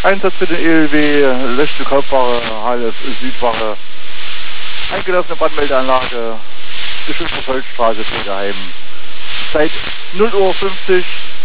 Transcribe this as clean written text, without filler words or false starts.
Einsatz für den ELW, Löschstück Hauptwache, HLF Südwache, eingelassene Brandmeldeanlage, geschützte Feldstraße, Pflegeheim. Zeit 0:50 Uhr.